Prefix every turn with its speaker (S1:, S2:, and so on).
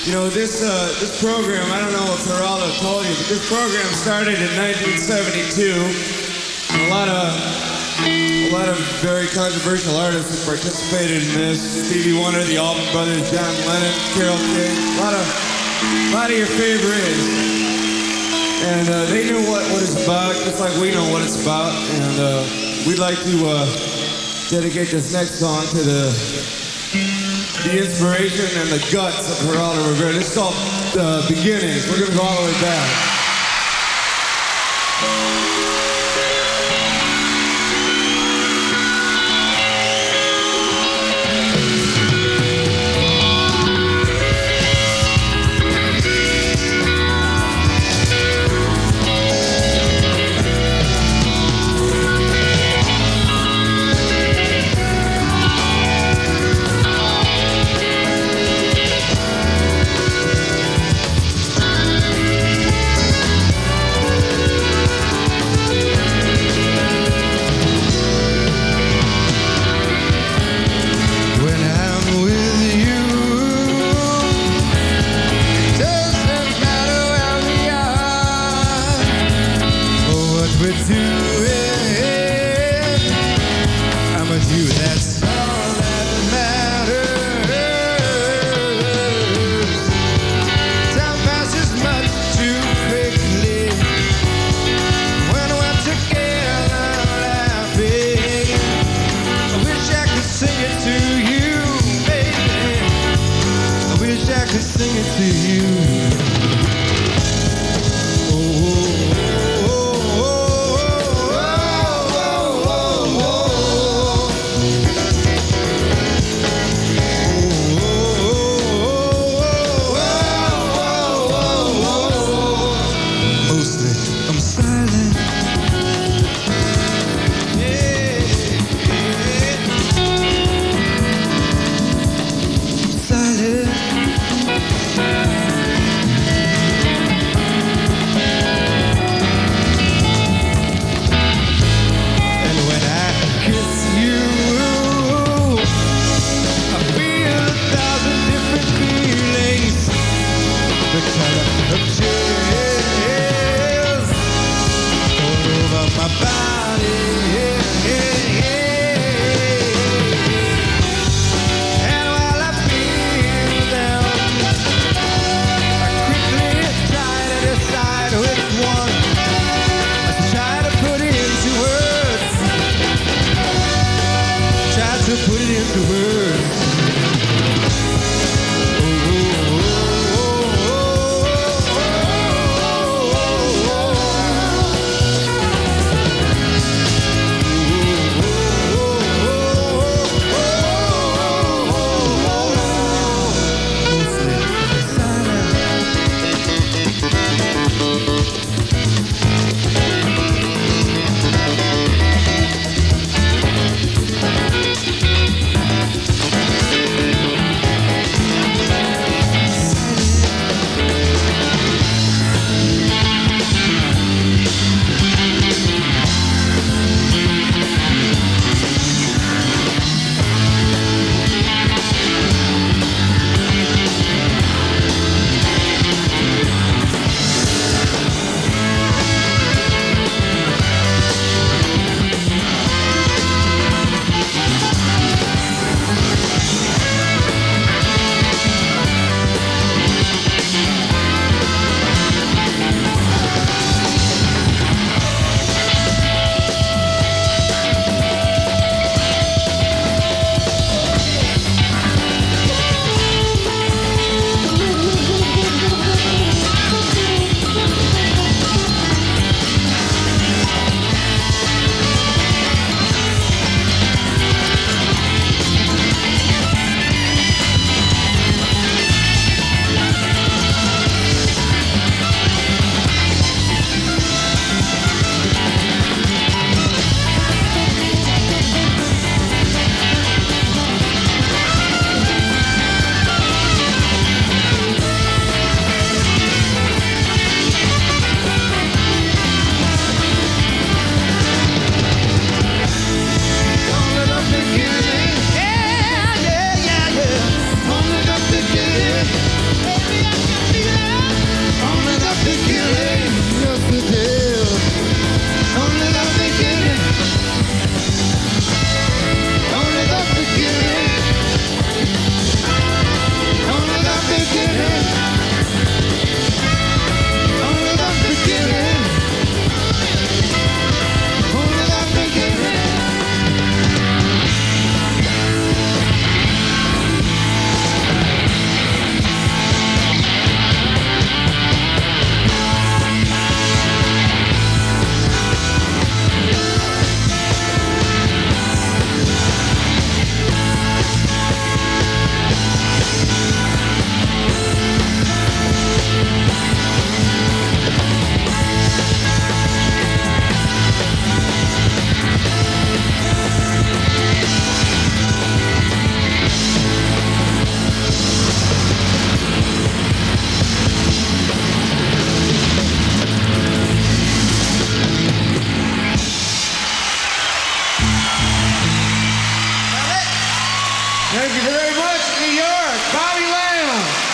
S1: You know, this program, I don't know if Geraldo told you, but this program started in 1972. A lot of very controversial artists have participated in this. Stevie Wonder, the Allman Brothers, John Lennon, Carole King, a lot of your favorites. And they knew what it's about, just like we know what it's about. And we'd like to dedicate this next song to the inspiration and the guts of Geraldo Rivera. It's called Beginnings. We're going to go all the way back. much, New York, Bobby Lamb.